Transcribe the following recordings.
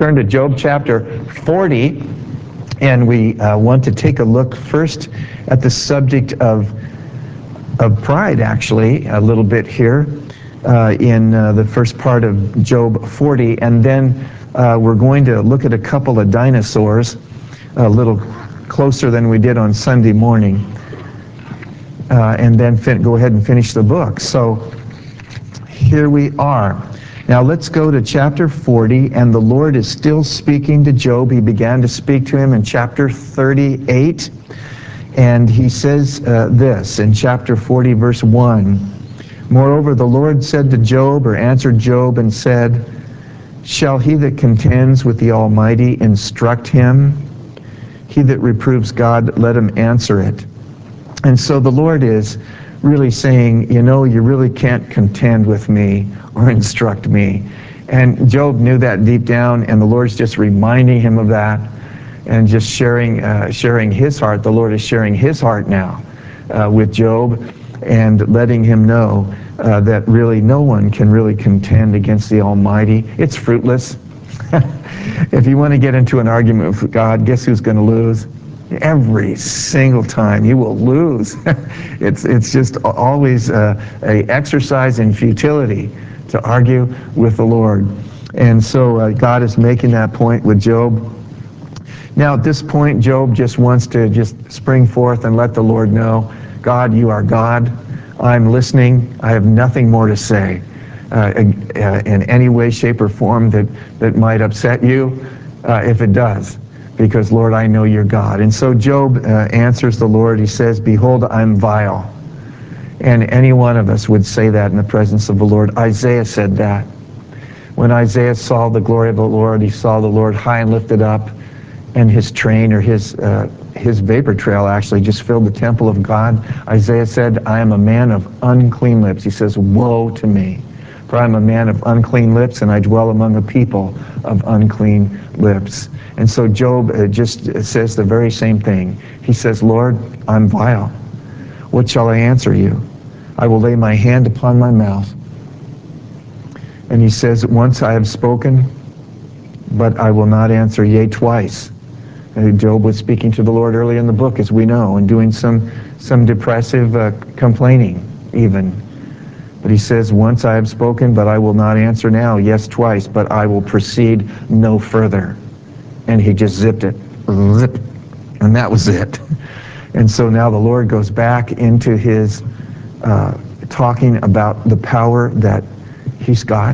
Turn to Job chapter 40, and we want to take a look first at the subject of pride, actually, a little bit here in the first part of Job 40, and then we're going to look at a couple of dinosaurs a little closer than we did on Sunday morning, and then go ahead and finish the book. So here we are. Now let's go to chapter 40, and the Lord is still speaking to Job. He began to speak to him in chapter 38, and he says this in chapter 40, verse 1. Moreover, the Lord said to Job, or answered Job, and said, Shall he that contends with the Almighty instruct him? He that reproves God, let him answer it. And so the Lord is really saying, you know, you really can't contend with me or instruct me. And Job knew that deep down, and the Lord's just reminding him of that and just sharing his heart. The Lord is sharing his heart now with Job and letting him know that really no one can really contend against the Almighty. It's fruitless. If you want to get into an argument with God, guess who's going to lose? Every single time you will lose. It's just always a exercise in futility to argue with the Lord. And so God is making that point with Job. Now at this point, Job just wants to just spring forth and let the Lord know, God, you are God. I'm listening. I have nothing more to say in any way, shape, or form that might upset you, if it does. Because, Lord, I know you're God. And so Job answers the Lord. He says, Behold, I'm vile. And any one of us would say that in the presence of the Lord. Isaiah said that. When Isaiah saw the glory of the Lord, he saw the Lord high and lifted up, and his train, or his vapor trail actually just filled the temple of God. Isaiah said, I am a man of unclean lips. He says, Woe to me, for I am a man of unclean lips, and I dwell among a people of unclean lips. And so Job just says the very same thing. He says, Lord, I'm vile. What shall I answer you? I will lay my hand upon my mouth. And he says, once I have spoken, but I will not answer, yea, twice. Job was speaking to the Lord early in the book, as we know, and doing some depressive complaining even. But he says, once I have spoken, but I will not answer now, yes, twice, but I will proceed no further. And he just zipped it, zip, and that was it. And so now the Lord goes back into his talking about the power that he's got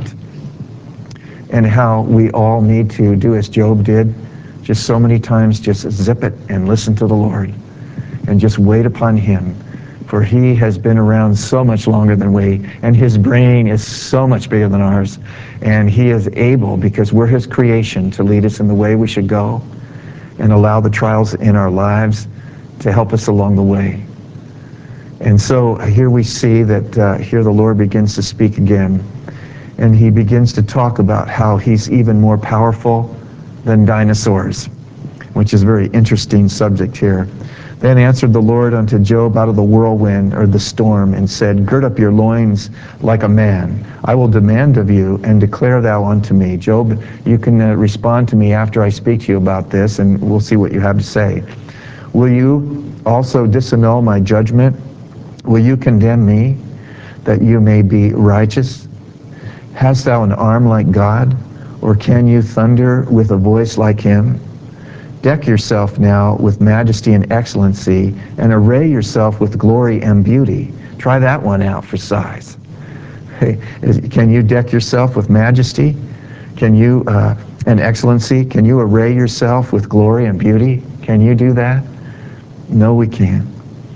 and how we all need to do as Job did, just so many times just zip it and listen to the Lord and just wait upon him. For he has been around so much longer than we, and his brain is so much bigger than ours, and he is able, because we're his creation, to lead us in the way we should go and allow the trials in our lives to help us along the way. And so here we see that here the Lord begins to speak again, and he begins to talk about how he's even more powerful than dinosaurs, which is a very interesting subject here. Then answered the Lord unto Job out of the whirlwind, or the storm, and said, Gird up your loins like a man. I will demand of you, and declare thou unto me. Job, you can respond to me after I speak to you about this, and we'll see what you have to say. Will you also disannul my judgment? Will you condemn me, that you may be righteous? Hast thou an arm like God, or can you thunder with a voice like him? Deck yourself now with majesty and excellency, and array yourself with glory and beauty. Try that one out for size. Hey, can you deck yourself with majesty? Can you, and excellency? Can you array yourself with glory and beauty? Can you do that? No, we can't.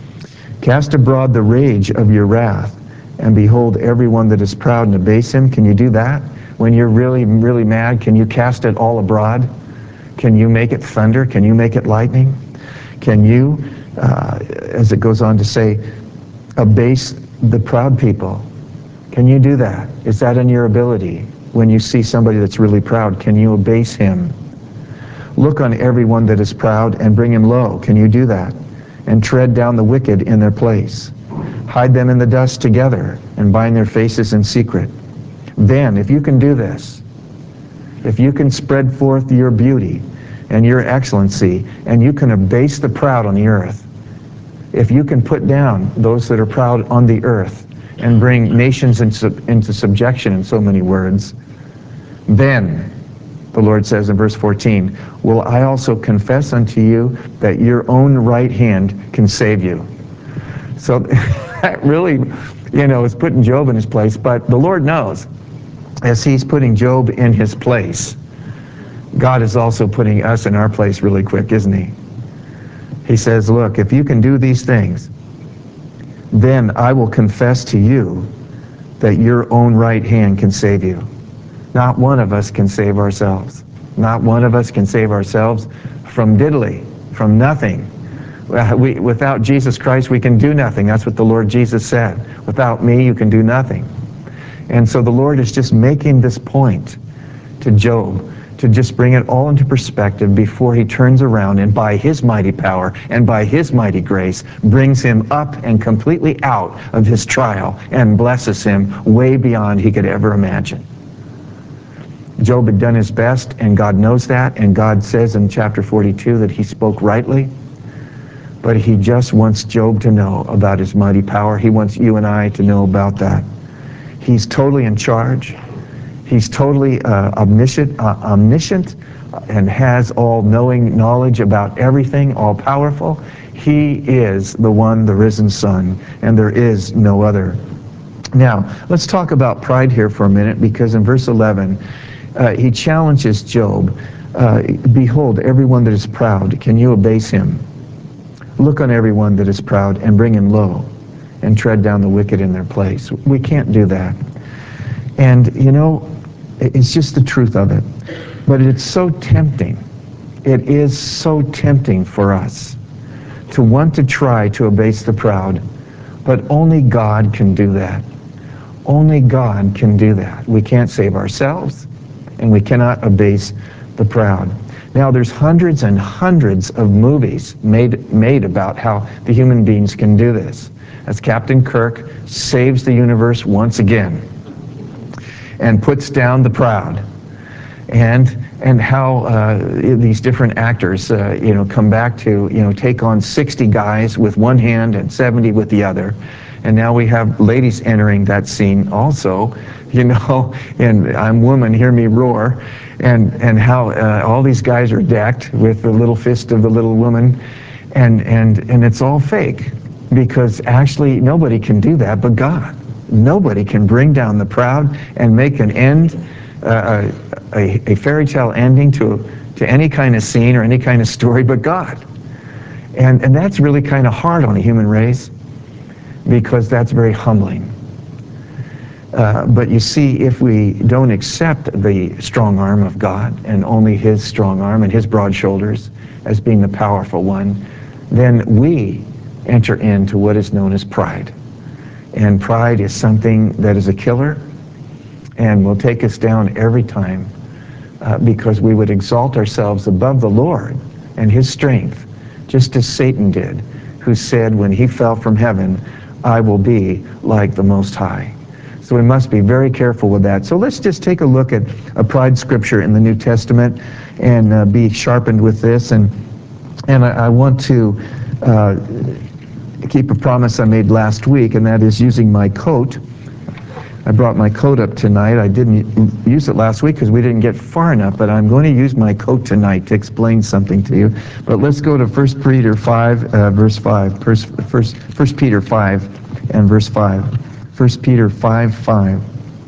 Cast abroad the rage of your wrath, and behold everyone that is proud and abase him. Can you do that? When you're really, really mad, can you cast it all abroad? Can you make it thunder? Can you make it lightning? Can you, as it goes on to say, abase the proud people? Can you do that? Is that in your ability? When you see somebody that's really proud, can you abase him? Look on everyone that is proud and bring him low. Can you do that? And tread down the wicked in their place. Hide them in the dust together and bind their faces in secret. Then, if you can do this, if you can spread forth your beauty and your excellency, and you can abase the proud on the earth, if you can put down those that are proud on the earth and bring nations into subjection, in so many words, then, the Lord says in verse 14, will I also confess unto you that your own right hand can save you. So that really, is putting Job in his place, but the Lord knows, as he's putting Job in his place, God is also putting us in our place really quick, isn't he? He says, look, if you can do these things, then I will confess to you that your own right hand can save you. Not one of us can save ourselves. Not one of us can save ourselves from diddly, from nothing. Without Jesus Christ, we can do nothing. That's what the Lord Jesus said. Without me, you can do nothing. And so the Lord is just making this point to Job, to just bring it all into perspective before he turns around and by his mighty power and by his mighty grace brings him up and completely out of his trial and blesses him way beyond he could ever imagine. Job had done his best, and God knows that, and God says in chapter 42 that he spoke rightly, but he just wants Job to know about his mighty power. He wants you and I to know about that. He's totally in charge. He's totally omniscient and has all-knowing knowledge about everything, all-powerful. He is the one, the risen Son, and there is no other. Now, let's talk about pride here for a minute, because in verse 11, he challenges Job, behold, everyone that is proud, can you abase him? Look on everyone that is proud and bring him low and tread down the wicked in their place. We can't do that. And, it's just the truth of it. But it's so tempting. It is so tempting for us to want to try to abase the proud, but only God can do that. Only God can do that. We can't save ourselves, and we cannot abase the proud. Now, there's hundreds and hundreds of movies made about how the human beings can do this, as Captain Kirk saves the universe once again and puts down the proud, and how these different actors come back to take on 60 guys with one hand and 70 with the other. And now we have ladies entering that scene also, and I'm woman, hear me roar, and how all these guys are decked with the little fist of the little woman, and it's all fake, because actually nobody can do that but God. Nobody can bring down the proud and make an end, a fairy tale ending to any kind of scene or any kind of story but God. And that's really kind of hard on the human race, because that's very humbling. But you see, if we don't accept the strong arm of God and only his strong arm and his broad shoulders as being the powerful one, then we enter into what is known as pride. And pride is something that is a killer and will take us down every time, because we would exalt ourselves above the Lord and his strength, just as Satan did, who said when he fell from heaven, I will be like the Most High. So we must be very careful with that. So let's just take a look at a pride scripture in the New Testament and be sharpened with this. And I want to keep a promise I made last week, and that is using my coat. I brought my coat up tonight. I didn't use it last week because we didn't get far enough, but I'm going to use my coat tonight to explain something to you. But let's go to 1 Peter 5, verse 5. 1 Peter 5 and verse 5. 1 Peter 5, 5.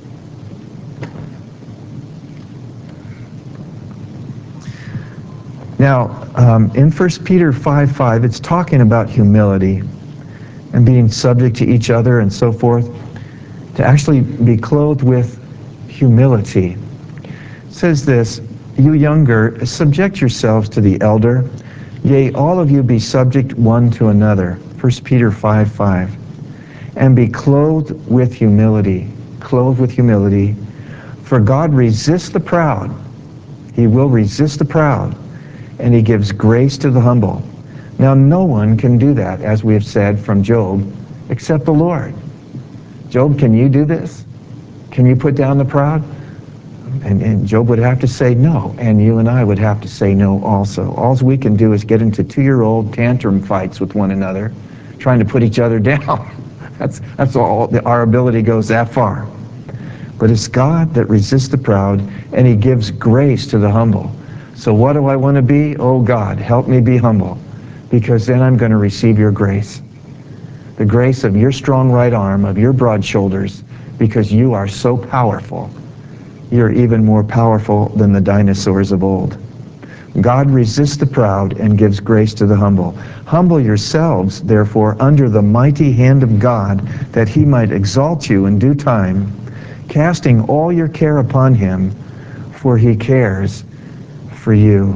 Now, in 1 Peter 5, 5, it's talking about humility and being subject to each other and so forth, to actually be clothed with humility. It says this, you younger, subject yourselves to the elder. Yea, all of you be subject one to another. 1 Peter 5, 5. And be clothed with humility. Clothed with humility. For God resists the proud. He will resist the proud. And he gives grace to the humble. Now, no one can do that, as we have said from Job, except the Lord. Job, can you do this? Can you put down the proud? And Job would have to say no, and you and I would have to say no also. All we can do is get into 2-year-old tantrum fights with one another, trying to put each other down. That's all. Our ability goes that far. But it's God that resists the proud, and he gives grace to the humble. So what do I want to be? Oh God, help me be humble, because then I'm going to receive your grace. The grace of your strong right arm, of your broad shoulders, because you are so powerful. You're even more powerful than the dinosaurs of old. God resists the proud and gives grace to the humble. Humble yourselves, therefore, under the mighty hand of God, that he might exalt you in due time, casting all your care upon him, for he cares for you.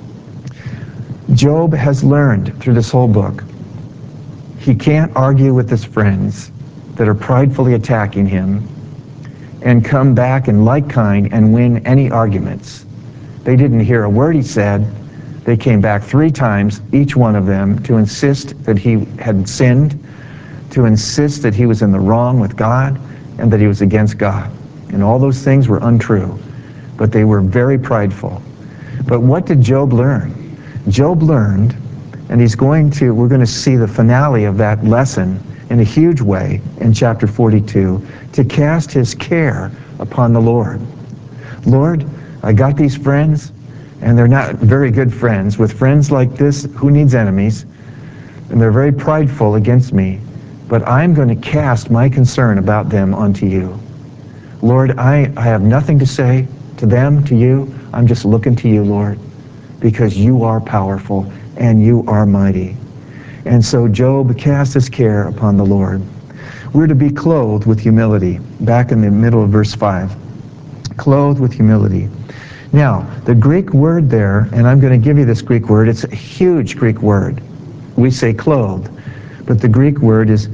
Job has learned through this whole book, he can't argue with his friends that are pridefully attacking him and come back in like kind and win any arguments. They didn't hear a word he said. They came back 3 times, each one of them, to insist that he had sinned, to insist that he was in the wrong with God, and that he was against God. And all those things were untrue, but they were very prideful. But what did Job learn? Job learned, and we're going to see the finale of that lesson in a huge way in chapter 42, to cast his care upon the Lord. Lord, I got these friends, and they're not very good friends. With friends like this, who needs enemies? And they're very prideful against me. But I'm going to cast my concern about them onto you. Lord, I have nothing to say to them, to you. I'm just looking to you, Lord, because you are powerful and you are mighty. And so Job cast his care upon the Lord. We're to be clothed with humility, back in the middle of verse 5. Clothed with humility. Now, the Greek word there, and I'm going to give you this Greek word, it's a huge Greek word. We say clothed, but the Greek word is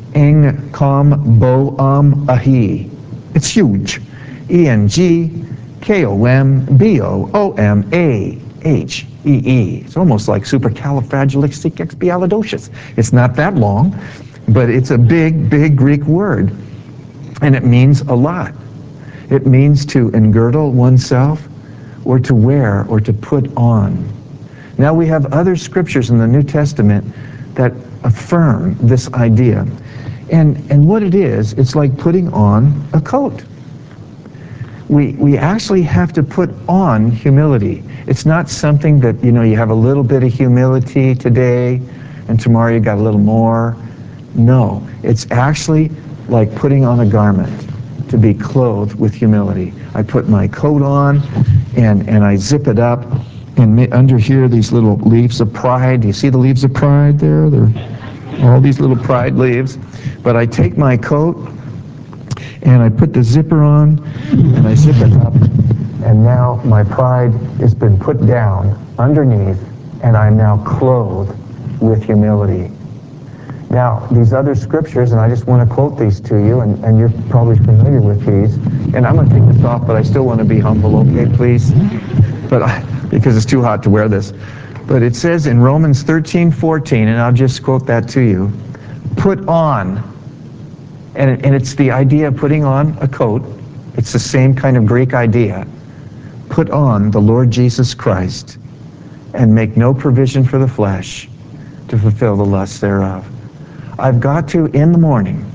engkomboahi. It's huge. engkomboamahee. It's almost like supercalifragilisticexpialidocious. It's not that long, but it's a big, big Greek word, and it means a lot. It means to engirdle oneself, or to wear, or to put on. Now we have other scriptures in the New Testament that affirm this idea. And what it is, it's like putting on a coat. We actually have to put on humility. It's not something that, you have a little bit of humility today, and tomorrow you got a little more. No, it's actually like putting on a garment, to be clothed with humility. I put my coat on, and I zip it up, and under here, these little leaves of pride. Do you see the leaves of pride there? They're all these little pride leaves. But I take my coat, and I put the zipper on, and I zip it up, and now my pride has been put down underneath, and I'm now clothed with humility. Now, these other scriptures, and I just want to quote these to you, and you're probably familiar with these, and I'm going to take this off, but I still want to be humble, okay, please? Because it's too hot to wear this. But it says in Romans 13:14, and I'll just quote that to you, put on, and it's the idea of putting on a coat. It's the same kind of Greek idea. Put on the Lord Jesus Christ, and make no provision for the flesh to fulfill the lusts thereof. I've got to, in the morning,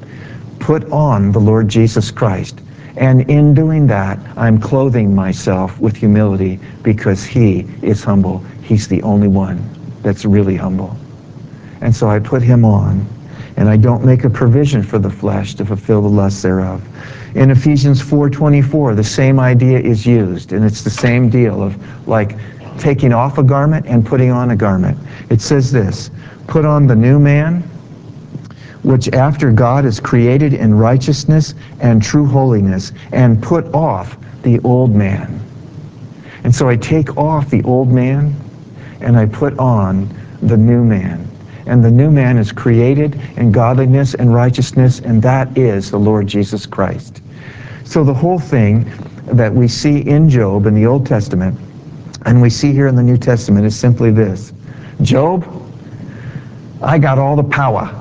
put on the Lord Jesus Christ. And in doing that, I'm clothing myself with humility, because he is humble. He's the only one that's really humble. And so I put him on, and I don't make a provision for the flesh to fulfill the lusts thereof. In Ephesians 4:24, the same idea is used, and it's the same deal of like taking off a garment and putting on a garment. It says this, put on the new man, which after God is created in righteousness and true holiness, and put off the old man. And so I take off the old man, and I put on the new man. And the new man is created in godliness and righteousness, and that is the Lord Jesus Christ. So the whole thing that we see in Job in the Old Testament, and we see here in the New Testament, is simply this. Job, I got all the power.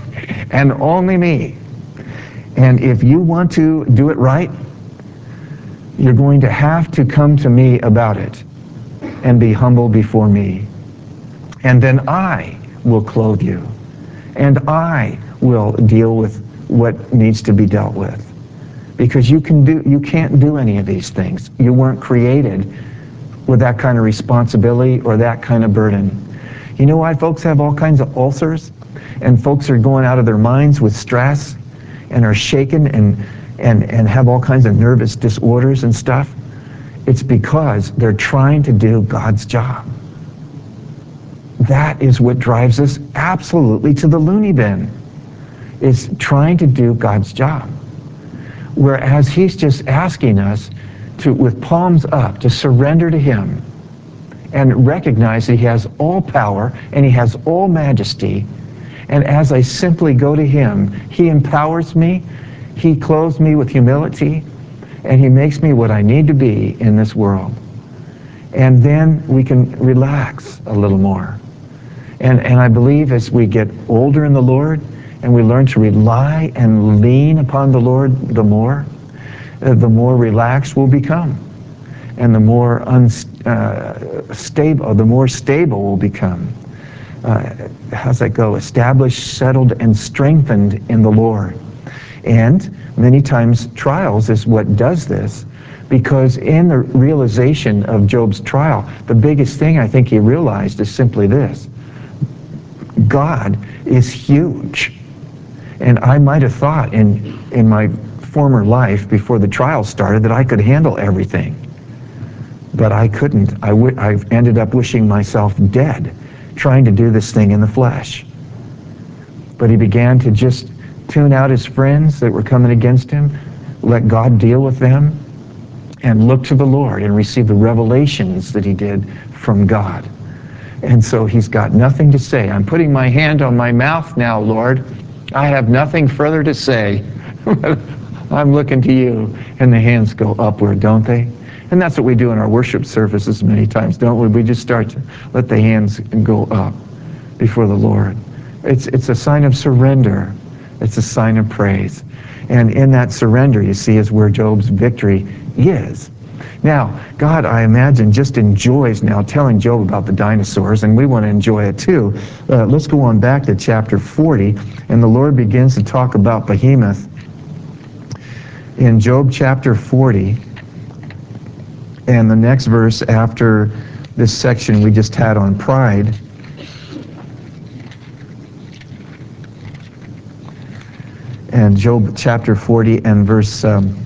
And only me. And if you want to do it right, You're going to have to come to me about it and be humble before me. And then I will clothe you. And I will deal with what needs to be dealt with. Because you can't do any of these things. You weren't created with that kind of responsibility or that kind of burden. You know why folks have all kinds of ulcers? And folks are going out of their minds with stress and are shaken and have all kinds of nervous disorders and stuff? It's because they're trying to do God's job. That is what drives us absolutely to the loony bin, is trying to do God's job. Whereas he's just asking us to, with palms up, to surrender to him and recognize that he has all power and he has all majesty. And as I simply go to him, he empowers me, he clothes me with humility, and he makes me what I need to be in this world. And then we can relax a little more. And I believe as we get older in the Lord and we learn to rely and lean upon the Lord the more relaxed we'll become. And the more stable we'll become. How's that go? Established, settled, and strengthened in the Lord. And many times trials is what does this, because in the realization of Job's trial, the biggest thing I think he realized is simply this: God is huge. And I might have thought in my former life, before the trial started, that I could handle everything. But I couldn't. I ended up wishing myself dead, trying to do this thing in the flesh. But he began to just tune out his friends that were coming against him, let God deal with them, and look to the Lord and receive the revelations that he did from God. And so he's got nothing to say. I'm putting my hand on my mouth now, Lord. I have nothing further to say. I'm looking to you. And the hands go upward, don't they? And that's what we do in our worship services many times, don't we? We just start to let the hands go up before the Lord. It's a sign of surrender. It's a sign of praise. And in that surrender, you see, is where Job's victory is. Now, God, I imagine, just enjoys now telling Job about the dinosaurs, and we want to enjoy it too. Let's go on back to chapter 40, and the Lord begins to talk about Behemoth. In Job chapter 40, and the next verse after this section we just had on pride, and Job chapter 40 and verse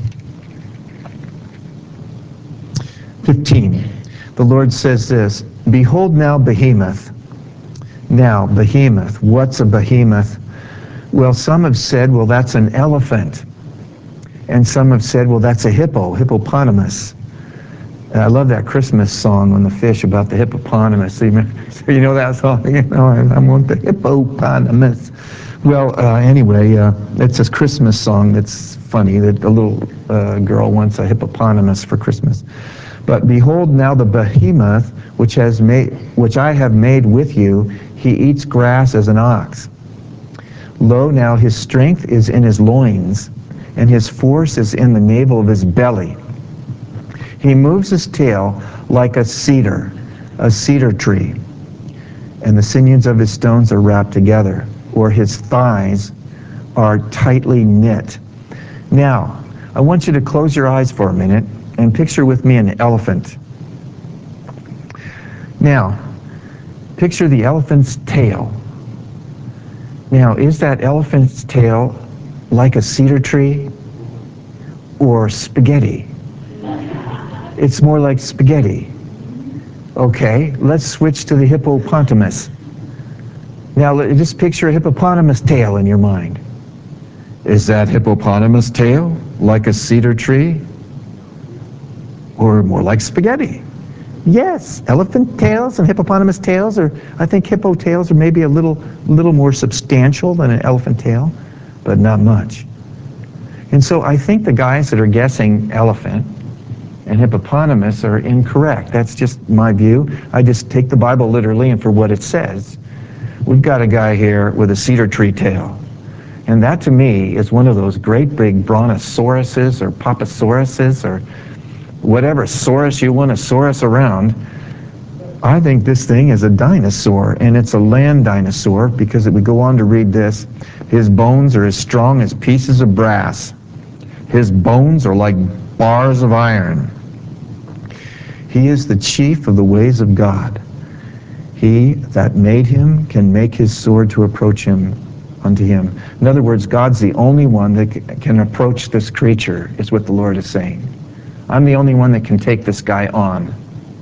15. The Lord says this: Behold now Behemoth. Now, Behemoth. What's a behemoth? Well, some have said, well, that's an elephant. And some have said, well, that's a hippopotamus. I love that Christmas song on the fish about the hippopotamus. So you know that song? You know, I want the hippopotamus. Well, anyway, it's a Christmas song that's funny, that a little girl wants a hippopotamus for Christmas. But behold now the behemoth which I have made with you, he eats grass as an ox. Lo, now his strength is in his loins, and his force is in the navel of his belly. He moves his tail like a cedar tree, and the sinews of his stones are wrapped together, or his thighs are tightly knit. Now, I want you to close your eyes for a minute and picture with me an elephant. Now, picture the elephant's tail. Now, is that elephant's tail like a cedar tree or spaghetti? It's more like spaghetti. Okay, let's switch to the hippopotamus. Now, just picture a hippopotamus tail in your mind. Is that hippopotamus tail like a cedar tree or more like spaghetti? Yes, elephant tails and hippopotamus tails are, I think hippo tails are maybe a little more substantial than an elephant tail, but not much. And so I think the guys that are guessing elephant and hippopotamus are incorrect. That's just my view. I just take the Bible literally and for what it says. We've got a guy here with a cedar tree tail. And that to me is one of those great big brontosauruses or papasauruses or whatever Saurus you want to Saurus around. I think this thing is a dinosaur, and it's a land dinosaur, because if we go on to read this, his bones are as strong as pieces of brass. His bones are like bars of iron. He is the chief of the ways of God. He that made him can make his sword to approach him unto him. In other words, God's the only one that can approach this creature, is what the Lord is saying. I'm the only one that can take this guy on.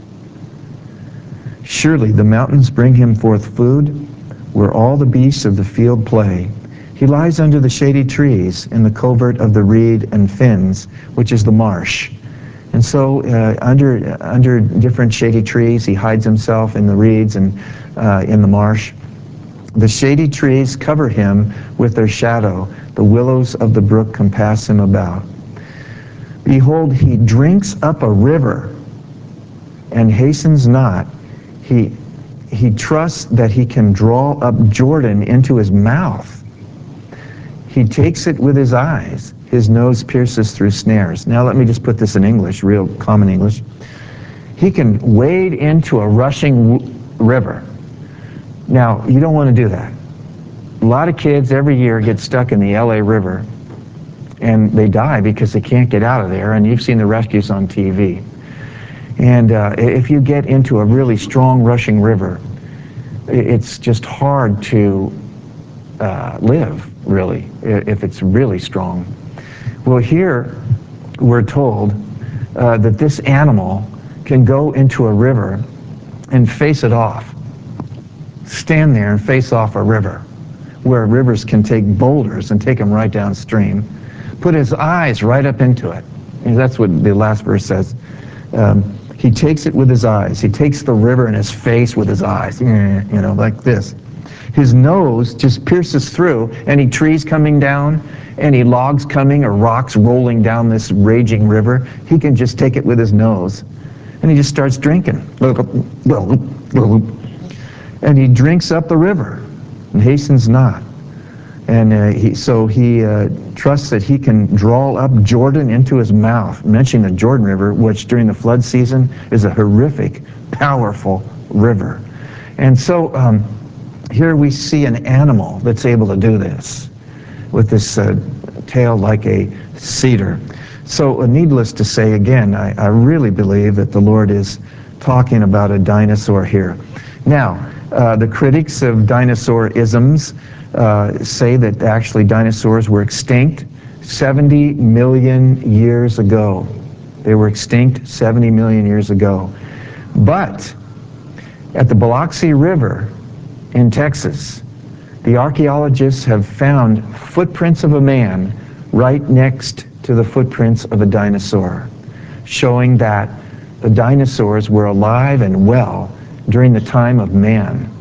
Surely the mountains bring him forth food, where all the beasts of the field play. He lies under the shady trees in the covert of the reed and fins, which is the marsh. And so under different shady trees, he hides himself in the reeds and in the marsh. The shady trees cover him with their shadow. The willows of the brook compass him about. Behold, he drinks up a river and hastens not. He trusts that he can draw up Jordan into his mouth. He takes it with his eyes. His nose pierces through snares. Now let me just put this in English, real common English. He can wade into a rushing river. Now, you don't want to do that. A lot of kids every year get stuck in the LA River, and they die because they can't get out of there, and you've seen the rescues on TV. And if you get into a really strong rushing river, it's just hard to live, really, if it's really strong. Well, here we're told that this animal can go into a river and face it off. Stand there and face off a river, where rivers can take boulders and take them right downstream. Put his eyes right up into it. And that's what the last verse says. He takes it with his eyes. He takes the river in his face with his eyes, like this. His nose just pierces through, any trees coming down, any logs coming or rocks rolling down this raging river, he can just take it with his nose. And he just starts drinking. And he drinks up the river and hastens not. And he trusts that he can draw up Jordan into his mouth, mentioning the Jordan River, which during the flood season is a horrific, powerful river. And so here we see an animal that's able to do this with this tail like a cedar. So needless to say, again, I really believe that the Lord is talking about a dinosaur here. Now, the critics of dinosaur-isms say that actually dinosaurs were extinct 70 million years ago. They were extinct 70 million years ago. But at the Biloxi River in Texas, the archaeologists have found footprints of a man right next to the footprints of a dinosaur, showing that the dinosaurs were alive and well during the time of man.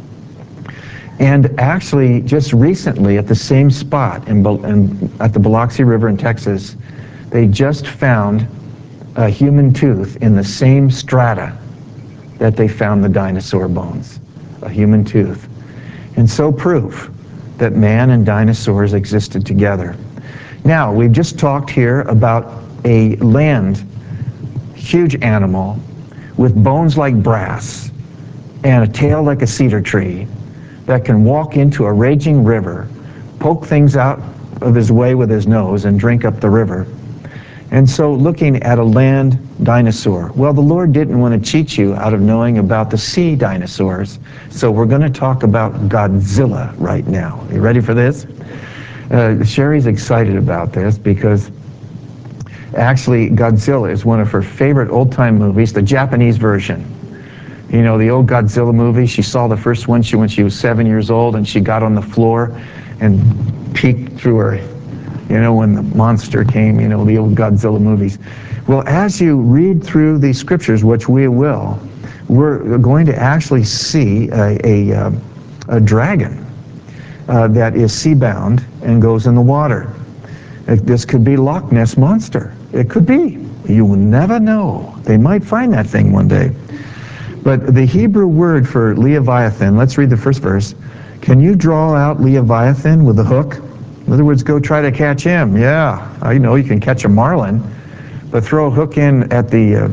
And actually, just recently, at the same spot at the Biloxi River in Texas, they just found a human tooth in the same strata that they found the dinosaur bones, a human tooth. And so proof that man and dinosaurs existed together. Now, we've just talked here about a land, huge animal with bones like brass and a tail like a cedar tree, that can walk into a raging river, poke things out of his way with his nose, and drink up the river. And so looking at a land dinosaur, well, the Lord didn't want to cheat you out of knowing about the sea dinosaurs, so we're going to talk about Godzilla right now. Are you ready for this? Sherry's excited about this because actually Godzilla is one of her favorite old-time movies, the Japanese version. You know, the old Godzilla movie, she saw the first one when she was 7 years old, and she got on the floor and peeked through her, when the monster came, the old Godzilla movies. Well, as you read through these scriptures, which we will, we're going to actually see a dragon that is sea-bound and goes in the water. This could be Loch Ness Monster. It could be. You will never know. They might find that thing one day. But the Hebrew word for Leviathan, let's read the first verse. Can you draw out Leviathan with a hook? In other words, go try to catch him. Yeah, I know you can catch a marlin, But throw a hook in at the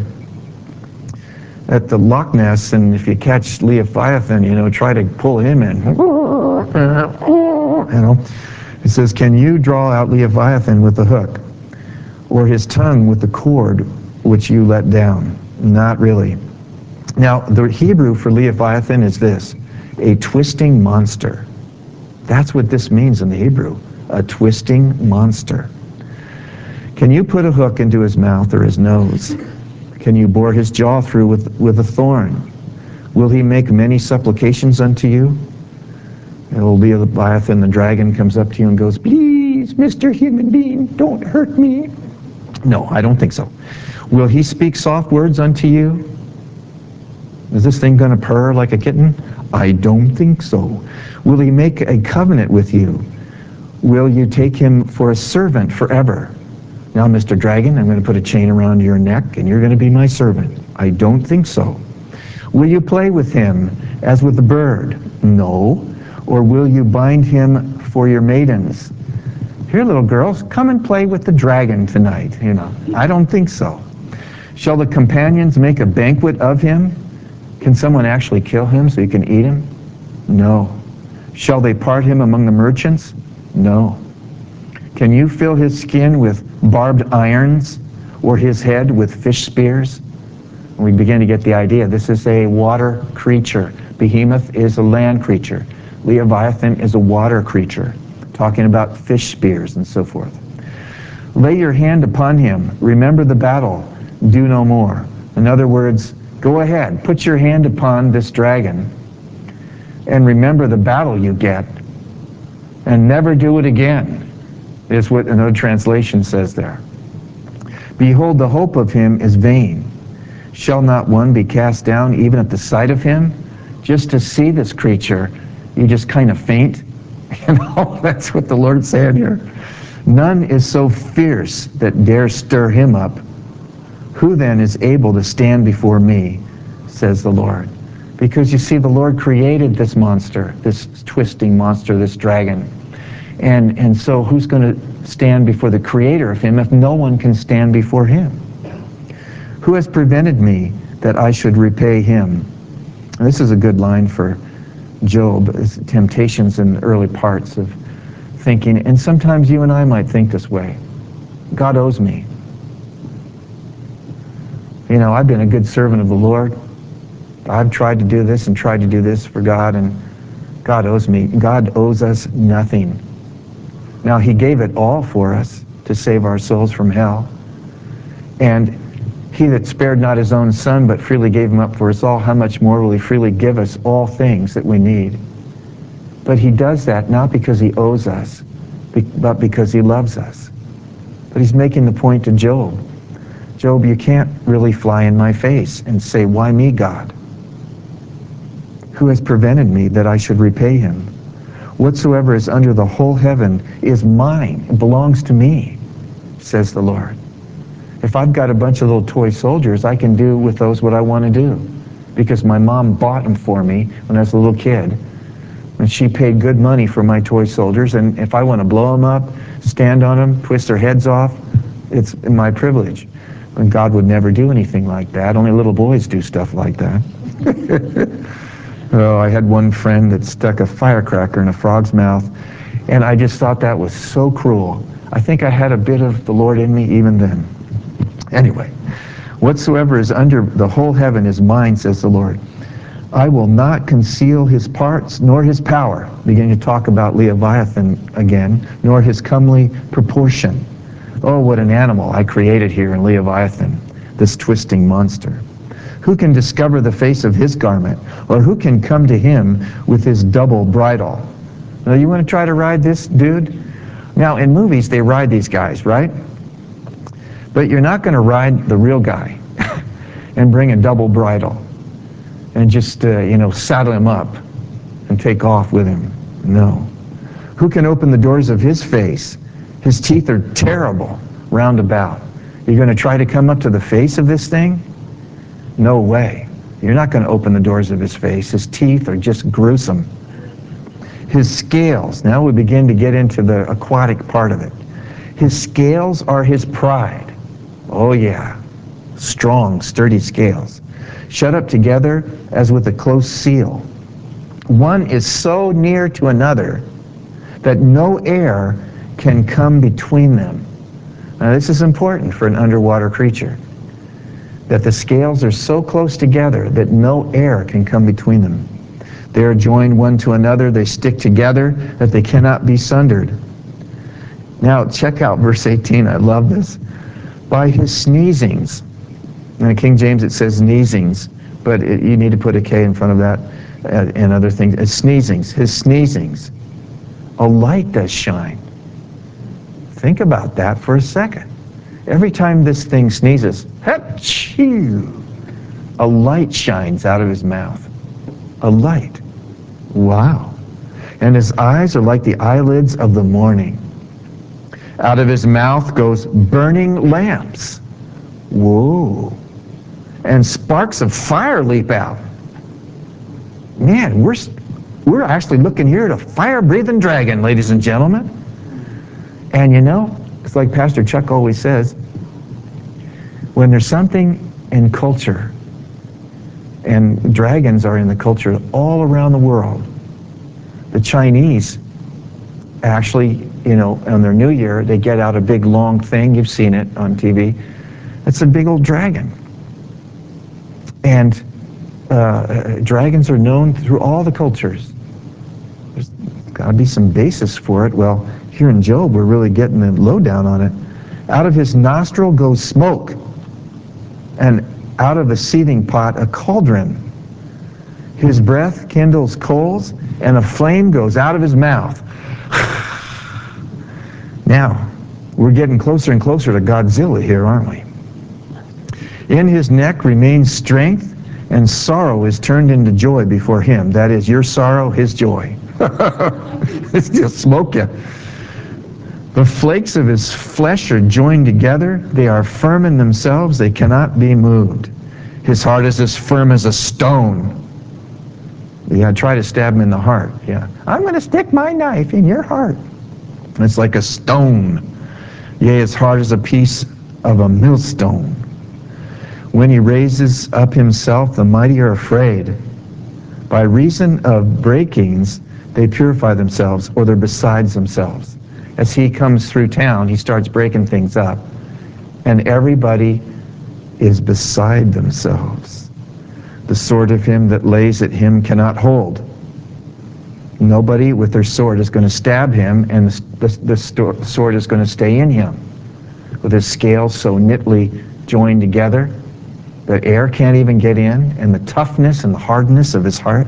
Loch Ness, and if you catch Leviathan, try to pull him in. It says, can you draw out Leviathan with the hook, or his tongue with the cord which you let down? Not really. Now, the Hebrew for Leviathan is this: a twisting monster. That's what this means in the Hebrew, a twisting monster. Can you put a hook into his mouth or his nose? Can you bore his jaw through with a thorn? Will he make many supplications unto you? It will be a Leviathan, the dragon, comes up to you and goes, please, Mr. Human Being, don't hurt me. No, I don't think so. Will he speak soft words unto you? Is this thing going to purr like a kitten? I don't think so. Will he make a covenant with you? Will you take him for a servant forever? Now, Mr. Dragon, I'm going to put a chain around your neck, and you're going to be my servant. I don't think so. Will you play with him as with a bird? No. Or will you bind him for your maidens? Here, little girls, come and play with the dragon tonight. I don't think so. Shall the companions make a banquet of him? Can someone actually kill him so you can eat him? No. Shall they part him among the merchants? No. Can you fill his skin with barbed irons, or his head with fish spears? We begin to get the idea. This is a water creature. Behemoth is a land creature. Leviathan is a water creature, talking about fish spears and so forth. Lay your hand upon him. Remember the battle. Do no more. In other words, go ahead. Put your hand upon this dragon and remember the battle you get, and never do it again, is what another translation says there. Behold, the hope of him is vain. Shall not one be cast down even at the sight of him? Just to see this creature, you just kind of faint. That's what the Lord's saying here. None is so fierce that dare stir him up. Who then is able to stand before me, says the Lord? Because you see, the Lord created this monster, this twisting monster, this dragon. And so who's going to stand before the creator of him if no one can stand before him? Who has prevented me that I should repay him? And this is a good line for Job, his temptations in the early parts of thinking. And sometimes you and I might think this way. God owes me. I've been a good servant of the Lord. I've tried to do this and tried to do this for God, and God owes me. God owes us nothing. Now, he gave it all for us to save our souls from hell. And he that spared not his own son, but freely gave him up for us all, how much more will he freely give us all things that we need? But he does that not because he owes us, but because he loves us. But he's making the point to Job. Job, you can't really fly in my face and say, why me, God? Who has prevented me that I should repay him? Whatsoever is under the whole heaven is mine. It belongs to me, says the Lord. If I've got a bunch of little toy soldiers, I can do with those what I want to do, because my mom bought them for me when I was a little kid. And she paid good money for my toy soldiers, and if I want to blow them up, stand on them, twist their heads off, it's my privilege. And God would never do anything like that. Only little boys do stuff like that. Oh, I had one friend that stuck a firecracker in a frog's mouth, and I just thought that was so cruel. I think I had a bit of the Lord in me even then. Anyway, whatsoever is under the whole heaven is mine, says the Lord. I will not conceal his parts, nor his power, beginning to talk about Leviathan again, nor his comely proportion. Oh, what an animal I created here in Leviathan, this twisting monster. Who can discover the face of his garment, or who can come to him with his double bridle? Now, you want to try to ride this dude? Now, in movies, they ride these guys, right? But you're not going to ride the real guy and bring a double bridle and just, saddle him up and take off with him. No. Who can open the doors of his face? His teeth are terrible round about. You're going to try to come up to the face of this thing? No way. You're not going to open the doors of his face. His teeth are just gruesome. His scales, now we begin to get into the aquatic part of it. His scales are his pride. Oh yeah, strong, sturdy scales. Shut up together as with a close seal. One is so near to another that no air can come between them. Now this is important for an underwater creature, that the scales are so close together that no air can come between them. They are joined one to another, they stick together, that they cannot be sundered. Now check out verse 18, I love this. By his sneezings, in the King James it says sneezings, but you need to put a K in front of that and other things. It's sneezings, his sneezings. A light does shine. Think about that for a second. Every time this thing sneezes, achoo, a light shines out of his mouth. A light. Wow. And his eyes are like the eyelids of the morning. Out of his mouth goes burning lamps. Whoa. And sparks of fire leap out. Man, we're actually looking here at a fire-breathing dragon, ladies and gentlemen. And you know, it's like Pastor Chuck always says, when there's something in culture, and dragons are in the culture all around the world. The Chinese actually, you know, on their New Year, they get out a big long thing. You've seen it on TV. It's a big old dragon. And dragons are known through all the cultures. There's got to be some basis for it. Well, here in Job, we're really getting the lowdown on it. Out of his nostril goes smoke, and out of a seething pot a cauldron. His breath kindles coals, and a flame goes out of his mouth. Now, we're getting closer and closer to Godzilla here, aren't we? In his neck remains strength, and sorrow is turned into joy before him. That is, your sorrow, his joy. It's just smoke you. The flakes of his flesh are joined together. They are firm in themselves. They cannot be moved. His heart is as firm as a stone. Yeah, try to stab him in the heart. Yeah, I'm going to stick my knife in your heart. It's like a stone. Yea, his heart is a piece of a millstone. When he raises up himself, the mighty are afraid. By reason of breakings, they purify themselves, or they're besides themselves. As he comes through town, he starts breaking things up. And everybody is beside themselves. The sword of him that lays at him cannot hold. Nobody with their sword is going to stab him, and the sword is going to stay in him. With his scales so knitly joined together, the air can't even get in, and the toughness and the hardness of his heart.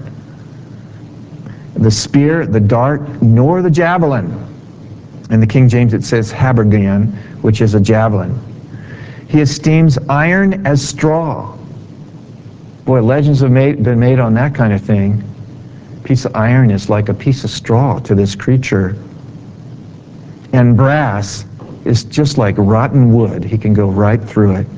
The spear, the dart, nor the javelin. In the King James it says habergeon, which is a javelin. He esteems iron as straw. Boy, legends have been made on that kind of thing. A piece of iron is like a piece of straw to this creature. And brass is just like rotten wood. He can go right through it.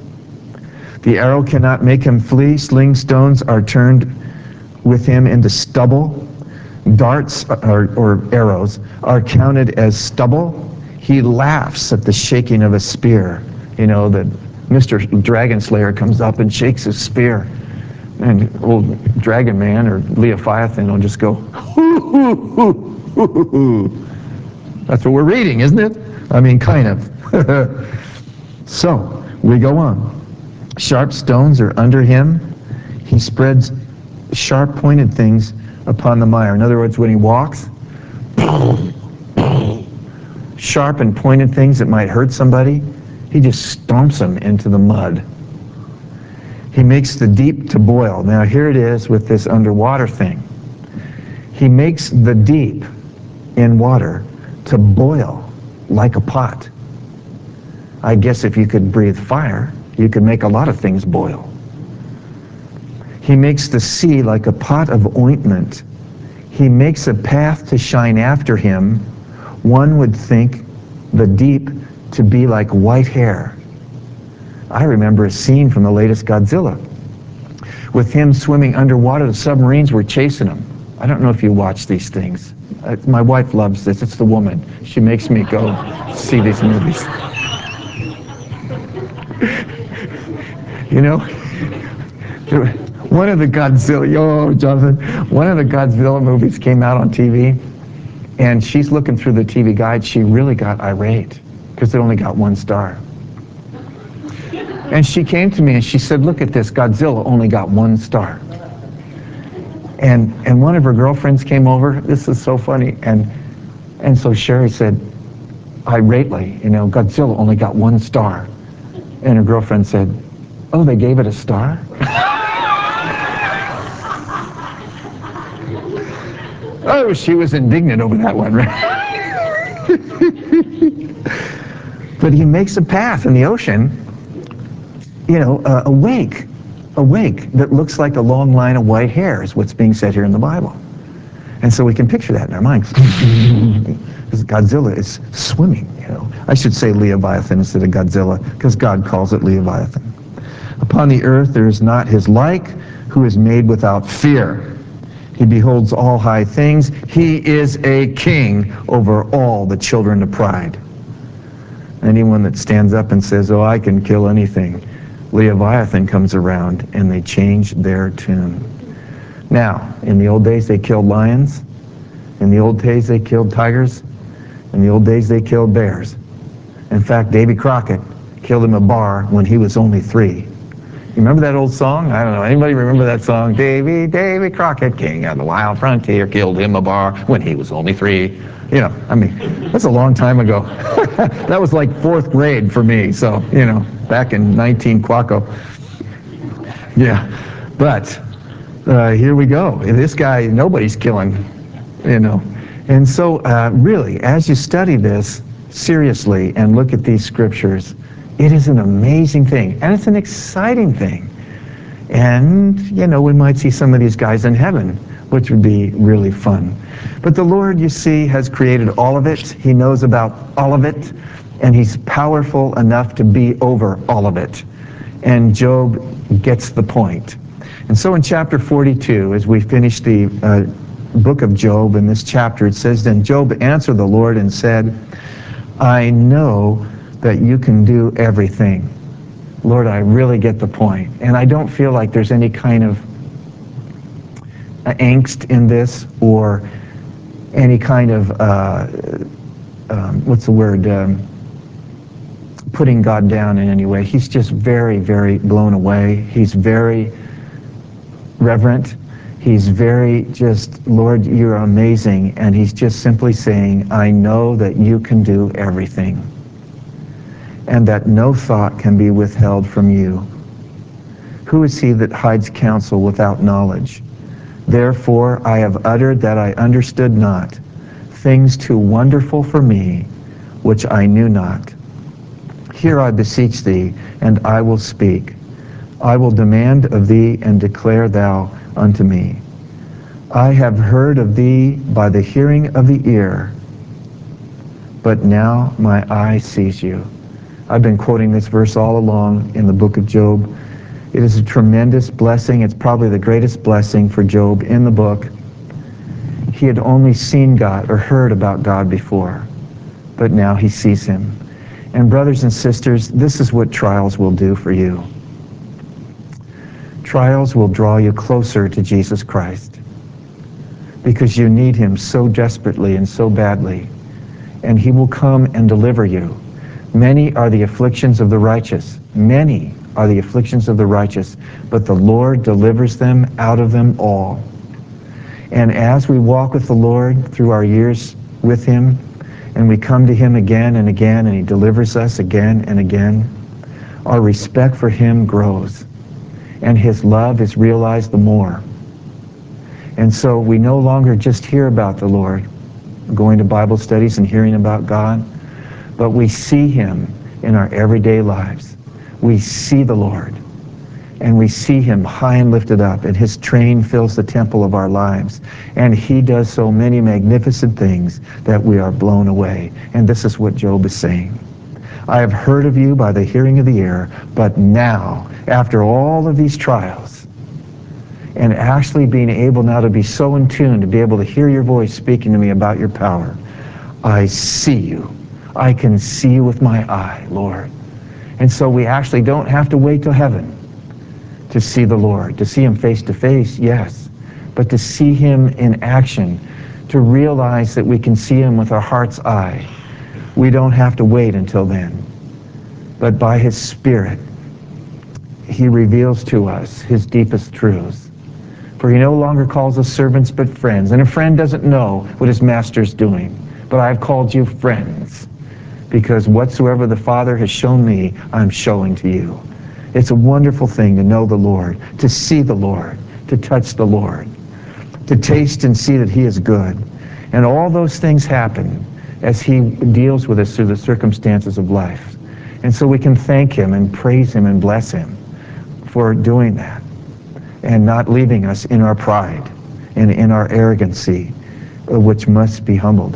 The arrow cannot make him flee. Sling stones are turned with him into stubble. Darts or arrows are counted as stubble. He laughs at the shaking of a spear. You know, that Mr. Dragon Slayer comes up and shakes his spear. And old Dragon Man or Leviathan will just go, hoo, hoo, hoo, hoo, hoo, hoo. That's what we're reading, isn't it? I mean, kind of. So, we go on. Sharp stones are under him. He spreads sharp pointed things upon the mire. In other words, when he walks, sharp and pointed things that might hurt somebody, he just stomps them into the mud. He makes the deep to boil. Now here it is with this underwater thing. He makes the deep in water to boil like a pot. I guess if you could breathe fire, you could make a lot of things boil. He makes the sea like a pot of ointment. He makes a path to shine after him. One would think the deep to be like white hair. I remember a scene from the latest Godzilla. With him swimming underwater, the submarines were chasing him. I don't know if you watch these things. My wife loves this. It's the woman. She makes me go see these movies. You know, one of the Godzilla movies came out on TV, and she's looking through the TV guide. She really got irate because it only got 1 star. And she came to me and she said, look at this, Godzilla only got 1 star. And one of her girlfriends came over. This is so funny. And so Sherry said, irately, Godzilla only got 1 star. And her girlfriend said, oh, they gave it a star? Oh, she was indignant over that one, right? But he makes a path in the ocean, a wake that looks like a long line of white hair is what's being said here in the Bible. And so we can picture that in our minds. Because Godzilla is swimming, I should say Leviathan instead of Godzilla, because God calls it Leviathan. Upon the earth there is not his like, who is made without fear. He beholds all high things. He is a king over all the children of pride. Anyone that stands up and says, oh, I can kill anything, Leviathan comes around and they change their tune. Now, in the old days they killed lions. In the old days they killed tigers. In the old days they killed bears. In fact, Davy Crockett killed him a bar when he was only 3. You remember that old song? I don't know. Anybody remember that song? Davy Crockett, king of the wild frontier, killed him a bar when he was only 3. That's a long time ago. That was like 4th grade for me. So, back in 19 Quaco. Yeah. But here we go. This guy, nobody's killing, And so, really, as you study this seriously and look at these scriptures, it is an amazing thing, and it's an exciting thing. And, we might see some of these guys in heaven, which would be really fun. But the Lord, you see, has created all of it. He knows about all of it, and he's powerful enough to be over all of it. And Job gets the point. And so in chapter 42, as we finish the book of Job, in this chapter, it says, then Job answered the Lord and said, I know that you can do everything. Lord, I really get the point. And I don't feel like there's any kind of angst in this or any kind of, putting God down in any way. He's just very, very blown away. He's very reverent. He's very just, Lord, you're amazing. And he's just simply saying, I know that you can do everything, and that no thought can be withheld from you. Who is he that hides counsel without knowledge? Therefore I have uttered that I understood not, things too wonderful for me, which I knew not. Hear, I beseech thee, and I will speak. I will demand of thee, and declare thou unto me. I have heard of thee by the hearing of the ear, but now my eye sees you. I've been quoting this verse all along in the book of Job. It is a tremendous blessing. It's probably the greatest blessing for Job in the book. He had only seen God or heard about God before, but now he sees him. And brothers and sisters, this is what trials will do for you. Trials will draw you closer to Jesus Christ because you need him so desperately and so badly, and he will come and deliver you. Many are the afflictions of the righteous. Many are the afflictions of the righteous, but the Lord delivers them out of them all. And as we walk with the Lord through our years with him, and we come to him again and again, and he delivers us again and again, our respect for him grows, and his love is realized the more. And so we no longer just hear about the Lord, going to Bible studies and hearing about God, but we see him in our everyday lives. We see the Lord, and we see him high and lifted up, and his train fills the temple of our lives. And he does so many magnificent things that we are blown away. And this is what Job is saying. I have heard of you by the hearing of the ear, but now, after all of these trials, and actually being able now to be so in tune, to be able to hear your voice speaking to me about your power, I see you. I can see you with my eye, Lord. And so we actually don't have to wait till heaven to see the Lord. To see him face to face, yes. But to see him in action, to realize that we can see him with our heart's eye, we don't have to wait until then. But by his Spirit, he reveals to us his deepest truths. For he no longer calls us servants but friends. And a friend doesn't know what his master's doing. But I've called you friends, because whatsoever the Father has shown me, I'm showing to you. It's a wonderful thing to know the Lord, to see the Lord, to touch the Lord, to taste and see that he is good. And all those things happen as he deals with us through the circumstances of life. And so we can thank him and praise him and bless him for doing that and not leaving us in our pride and in our arrogancy, which must be humbled.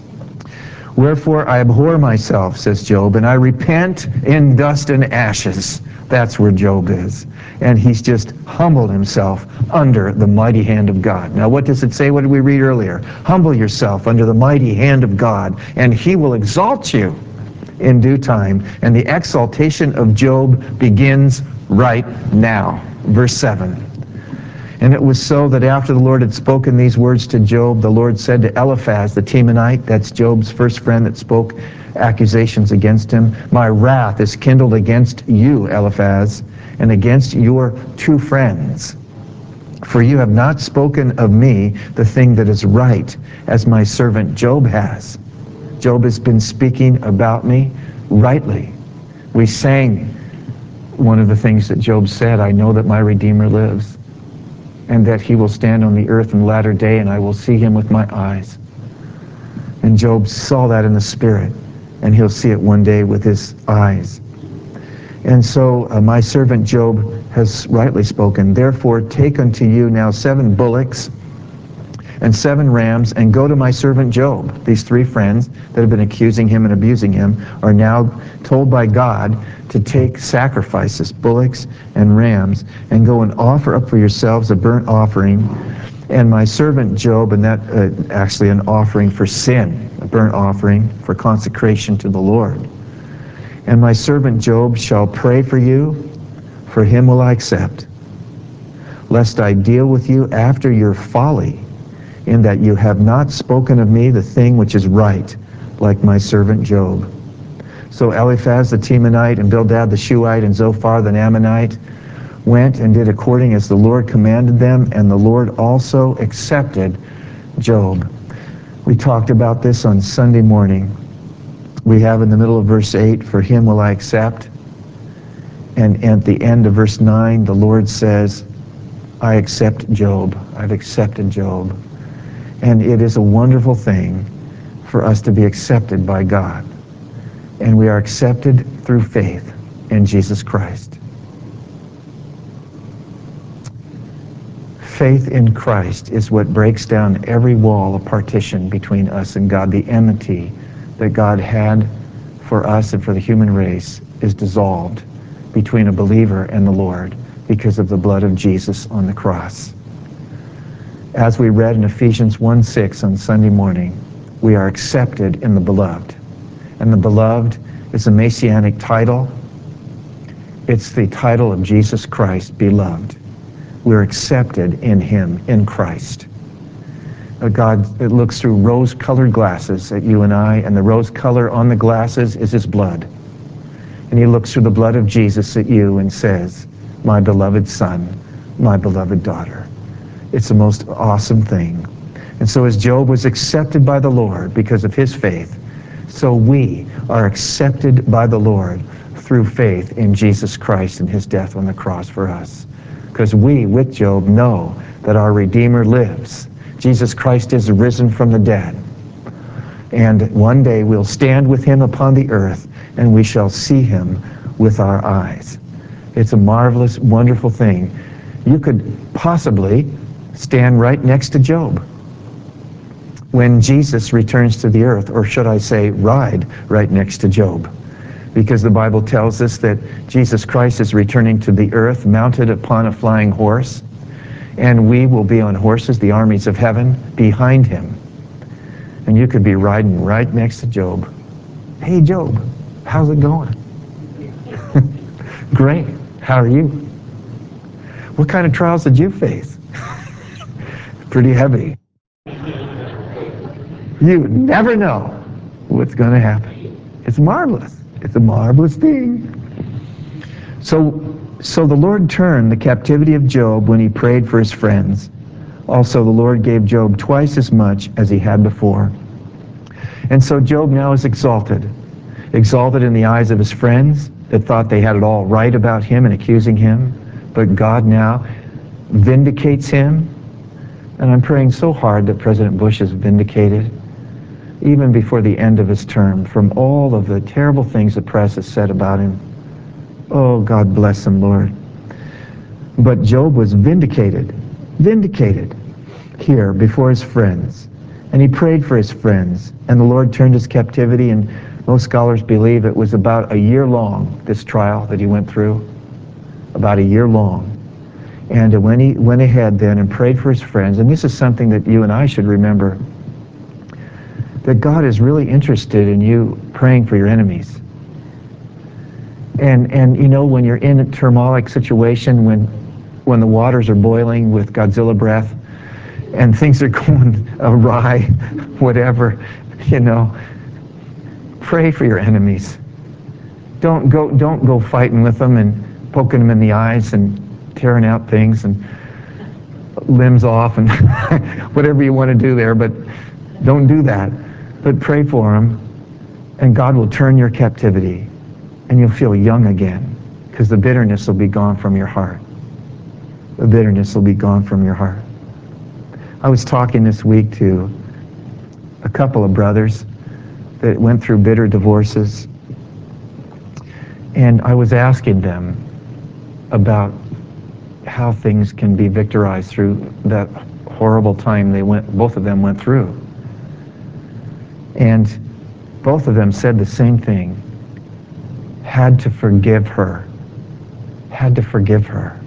Wherefore I abhor myself, says Job, and I repent in dust and ashes. That's where Job is. And he's just humbled himself under the mighty hand of God. Now what does it say? What did we read earlier? Humble yourself under the mighty hand of God, and he will exalt you in due time. And the exaltation of Job begins right now. Verse 7. And it was so that after the Lord had spoken these words to Job, the Lord said to Eliphaz the Temanite, that's Job's first friend that spoke accusations against him, my wrath is kindled against you, Eliphaz, and against your two friends. For you have not spoken of me the thing that is right, as my servant Job has. Job has been speaking about me rightly. We sang one of the things that Job said, I know that my Redeemer lives, and that he will stand on the earth in the latter day, and I will see him with my eyes. And Job saw that in the Spirit, and he'll see it one day with his eyes. And so my servant Job has rightly spoken. Therefore take unto you now 7 bullocks and 7 rams, and go to my servant Job. These 3 friends that have been accusing him and abusing him are now told by God to take sacrifices, bullocks and rams, and go and offer up for yourselves a burnt offering. And my servant Job, and that actually an offering for sin, a burnt offering for consecration to the Lord. And my servant Job shall pray for you, for him will I accept, lest I deal with you after your folly, in that you have not spoken of me the thing which is right, like my servant Job. So Eliphaz the Temanite, and Bildad the Shuhite, and Zophar the Ammonite went and did according as the Lord commanded them, and the Lord also accepted Job. We talked about this on Sunday morning. We have in the middle of verse 8, for him will I accept. And at the end of verse 9, the Lord says, I accept Job. I've accepted Job. And it is a wonderful thing for us to be accepted by God. And we are accepted through faith in Jesus Christ. Faith in Christ is what breaks down every wall of partition between us and God. The enmity that God had for us and for the human race is dissolved between a believer and the Lord because of the blood of Jesus on the cross. As we read in Ephesians 1:6 on Sunday morning, we are accepted in the beloved. And the beloved is a messianic title. It's the title of Jesus Christ, beloved. We're accepted in him, in Christ. God, it looks through rose-colored glasses at you and I, and the rose color on the glasses is his blood. And he looks through the blood of Jesus at you and says, my beloved son, my beloved daughter. It's the most awesome thing. And so as Job was accepted by the Lord because of his faith, so we are accepted by the Lord through faith in Jesus Christ and his death on the cross for us. Because we, with Job, know that our Redeemer lives. Jesus Christ is risen from the dead. And one day we'll stand with him upon the earth, and we shall see him with our eyes. It's a marvelous, wonderful thing. You could possibly stand right next to Job when Jesus returns to the earth, or should I say, ride right next to Job. Because the Bible tells us that Jesus Christ is returning to the earth mounted upon a flying horse, and we will be on horses, the armies of heaven, behind him. And you could be riding right next to Job. Hey, Job, how's it going? Great. How are you? What kind of trials did you face? Pretty heavy. You never know what's going to happen. It's marvelous. It's a marvelous thing. So the Lord turned the captivity of Job when he prayed for his friends. Also, the Lord gave Job twice as much as he had before. And so Job now is exalted. Exalted in the eyes of his friends that thought they had it all right about him and accusing him. But God now vindicates him. And I'm praying so hard that President Bush is vindicated, even before the end of his term, from all of the terrible things the press has said about him. Oh, God bless him, Lord. But Job was vindicated here before his friends. And he prayed for his friends. And the Lord turned his captivity, and most scholars believe it was about a year long, this trial that he went through. About a year long. And when he went ahead then and prayed for his friends, and this is something that you and I should remember, that God is really interested in you praying for your enemies. And you know, when you're in a turmoilic situation, when the waters are boiling with Godzilla breath, and things are going awry, whatever, you know, pray for your enemies. Don't go fighting with them and poking them in the eyes and tearing out things and limbs off and whatever you want to do there, but don't do that. But pray for them, and God will turn your captivity, and you'll feel young again, because the bitterness will be gone from your heart. The bitterness will be gone from your heart. I was talking this week to a couple of brothers that went through bitter divorces, and I was asking them about how things can be victorized through that horrible time both of them went through. And both of them said the same thing. Had to forgive her. Had to forgive her.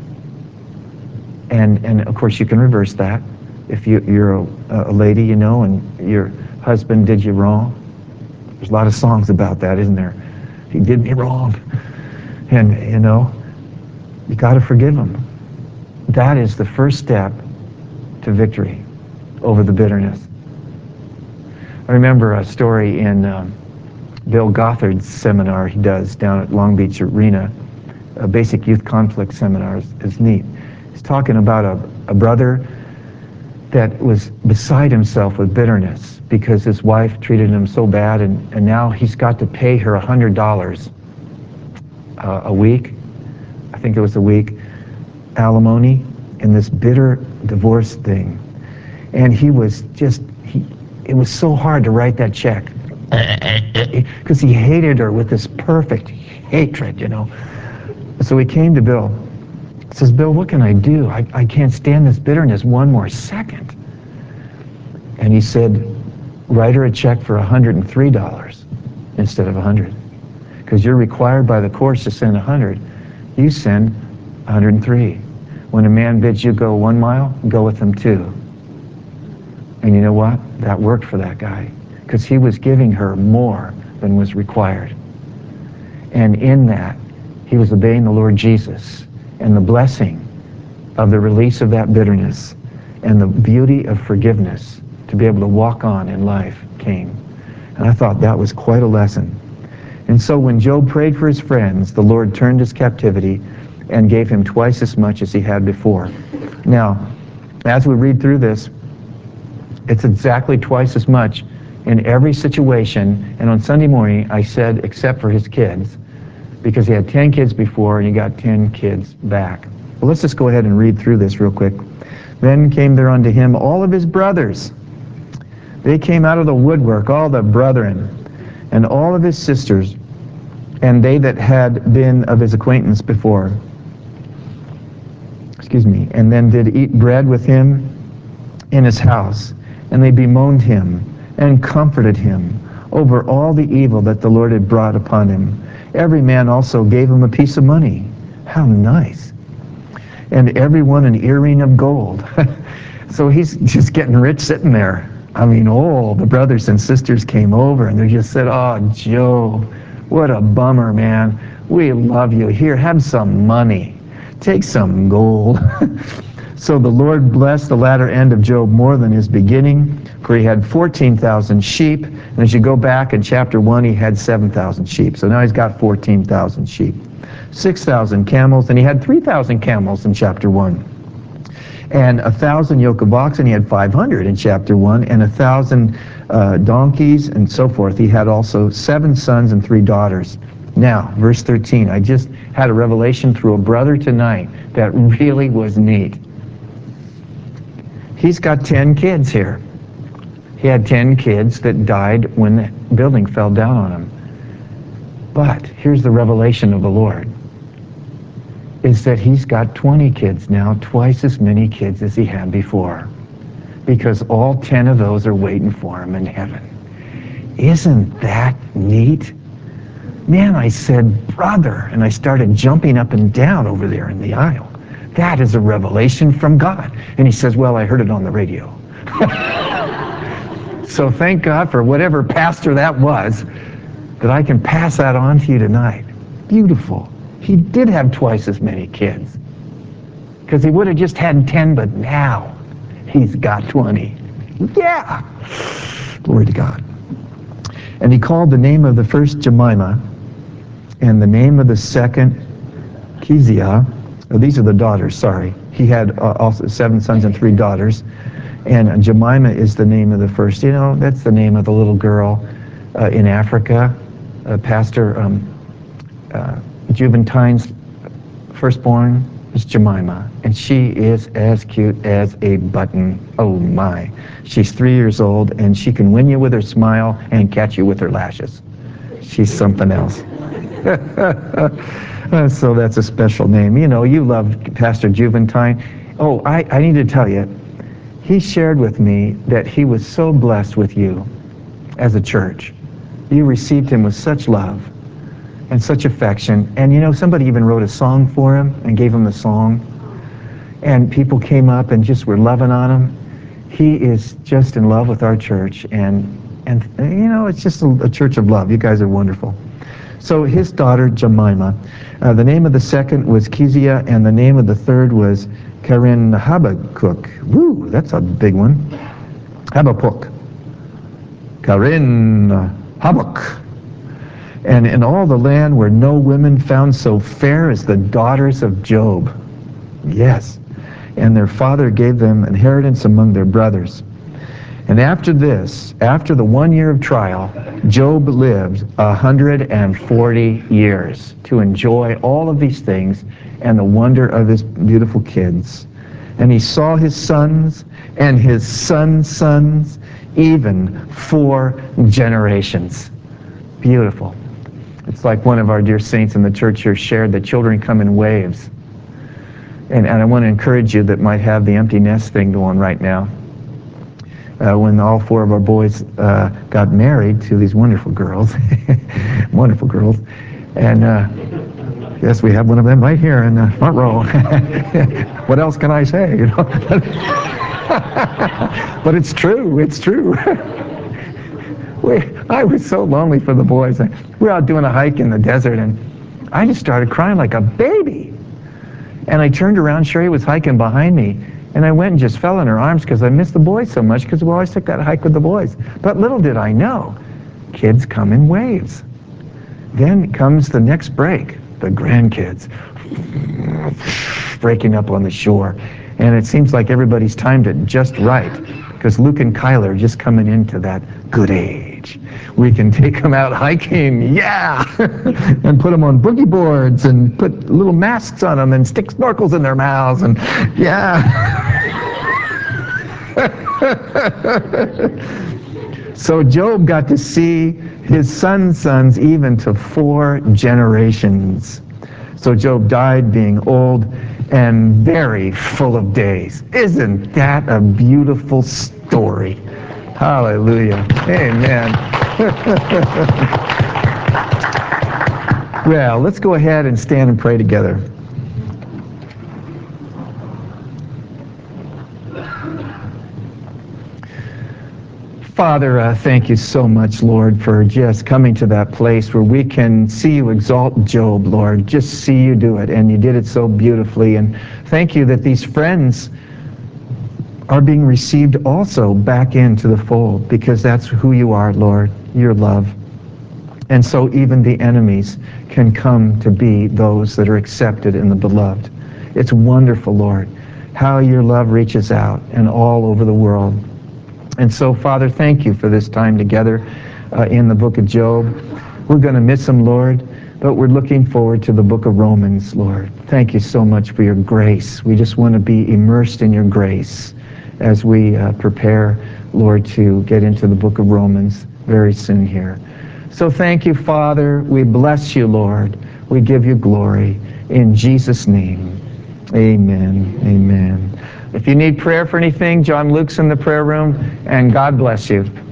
And of course you can reverse that. If you're a lady, you know, and your husband did you wrong. There's a lot of songs about that, isn't there? He did me wrong. And, you know, you got to forgive him. That is the first step to victory over the bitterness. I remember a story in Bill Gothard's seminar he does down at Long Beach Arena, a basic youth conflict seminar. It's neat. He's talking about a brother that was beside himself with bitterness because his wife treated him so bad, and now he's got to pay her $100 a week. I think it was a week, alimony, in this bitter divorce thing. And he was just, it was so hard to write that check because he hated her with this perfect hatred, you know. So he came to Bill. He says, Bill, what can I do? I can't stand this bitterness one more second. And he said, write her a check for $103 instead of $100. Because you're required by the courts to send $100. You send $103. When a man bids you go 1 mile, go with him 2. And you know what? That worked for that guy. Because he was giving her more than was required. And in that, he was obeying the Lord Jesus. And the blessing of the release of that bitterness and the beauty of forgiveness to be able to walk on in life came. And I thought that was quite a lesson. And so when Job prayed for his friends, the Lord turned his captivity and gave him twice as much as he had before. Now, as we read through this, it's exactly twice as much in every situation. And on Sunday morning, I said, except for his kids, because he had 10 kids before and he got 10 kids back. Well, let's just go ahead and read through this real quick. Then came there unto him all of his brothers. They came out of the woodwork, all the brethren, and all of his sisters, and they that had been of his acquaintance before. And then did eat bread with him in his house, and they bemoaned him and comforted him over all the evil that the Lord had brought upon him. Every man also gave him a piece of money. How nice. And every one an earring of gold. So he's just getting rich sitting there. I mean, all the brothers and sisters came over and they just said, oh, Job, what a bummer, man. We love you. Here, have some money. Take some gold. So the Lord blessed the latter end of Job more than his beginning, for he had 14,000 sheep. And as you go back in chapter 1, he had 7,000 sheep. So now he's got 14,000 sheep. 6,000 camels, and he had 3,000 camels in chapter 1. And 1,000 yoke of oxen, he had 500 in chapter 1, and 1,000 donkeys, and so forth. He had also 7 sons and 3 daughters. Now, verse 13, I just had a revelation through a brother tonight that really was neat. He's got 10 kids here. He had 10 kids that died when the building fell down on him. But here's the revelation of the Lord, is that he's got 20 kids now, twice as many kids as he had before, because all 10 of those are waiting for him in heaven. Isn't that neat? Man, I said, brother, and I started jumping up and down over there in the aisle. That is a revelation from God. And he says, well, I heard it on the radio. So thank God for whatever pastor that was, that I can pass that on to you tonight. Beautiful. He did have twice as many kids, because he would have just had 10, but now he's got 20. Yeah. Glory to God. And he called the name of the first Jemima, and the name of the second Kezia. Oh, these are the daughters, sorry. He had also 7 sons and 3 daughters. And Jemima is the name of the first. You know, that's the name of the little girl in Africa. Pastor Juventine's firstborn is Jemima. And she is as cute as a button. Oh my. She's 3 years old, and she can win you with her smile and catch you with her lashes. She's something else. So that's a special name. You know, you love Pastor Juventine. Oh, I need to tell you, he shared with me that he was so blessed with you as a church. You received him with such love and such affection. And you know, somebody even wrote a song for him and gave him the song. And people came up and just were loving on him. He is just in love with our church. And you know, it's just a church of love. You guys are wonderful. So his daughter, Jemima, the name of the second was Kezia, and the name of the third was Karen Habakkuk. Woo, that's a big one. Habakkuk. Karen Habakkuk. And in all the land were no women found so fair as the daughters of Job. Yes. And their father gave them inheritance among their brothers. And after this, after the 1 year of trial, Job lived 140 years to enjoy all of these things and the wonder of his beautiful kids. And he saw his sons and his sons' sons, even 4 generations. Beautiful. It's like one of our dear saints in the church here shared that children come in waves. And I want to encourage you that might have the empty nest thing going right now. When all 4 of our boys got married to these wonderful girls, wonderful girls, and yes, we have one of them right here in the front row. What else can I say? You know, but it's true. It's true. I was so lonely for the boys. We were out doing a hike in the desert, and I just started crying like a baby. And I turned around, Sherry was hiking behind me, and I went and just fell in her arms because I missed the boys so much, because we always took that hike with the boys. But little did I know, kids come in waves. Then comes the next break, the grandkids breaking up on the shore. And it seems like everybody's timed it just right, because Luke and Kyler are just coming into that good age. We can take them out hiking, yeah, and put them on boogie boards and put little masks on them and stick snorkels in their mouths, and yeah. So Job got to see his sons' sons even to 4 generations. So Job died being old and very full of days. Isn't that a beautiful story? Hallelujah. Amen. Well, let's go ahead and stand and pray together. Father, thank you so much, Lord, for just coming to that place where we can see you exalt Job, Lord. Just see you do it, and you did it so beautifully. And thank you that these friends are being received also back into the fold, because that's who you are, Lord, your love. And so even the enemies can come to be those that are accepted in the beloved. It's wonderful, Lord, how your love reaches out and all over the world. And so, Father, thank you for this time together in the book of Job. We're going to miss him, Lord, but we're looking forward to the book of Romans, Lord. Thank you so much for your grace. We just want to be immersed in your grace as we prepare, Lord, to get into the book of Romans very soon here. So thank you, Father. We bless you, Lord. We give you glory. In Jesus' name, amen. Amen. If you need prayer for anything, John Luke's in the prayer room, and God bless you.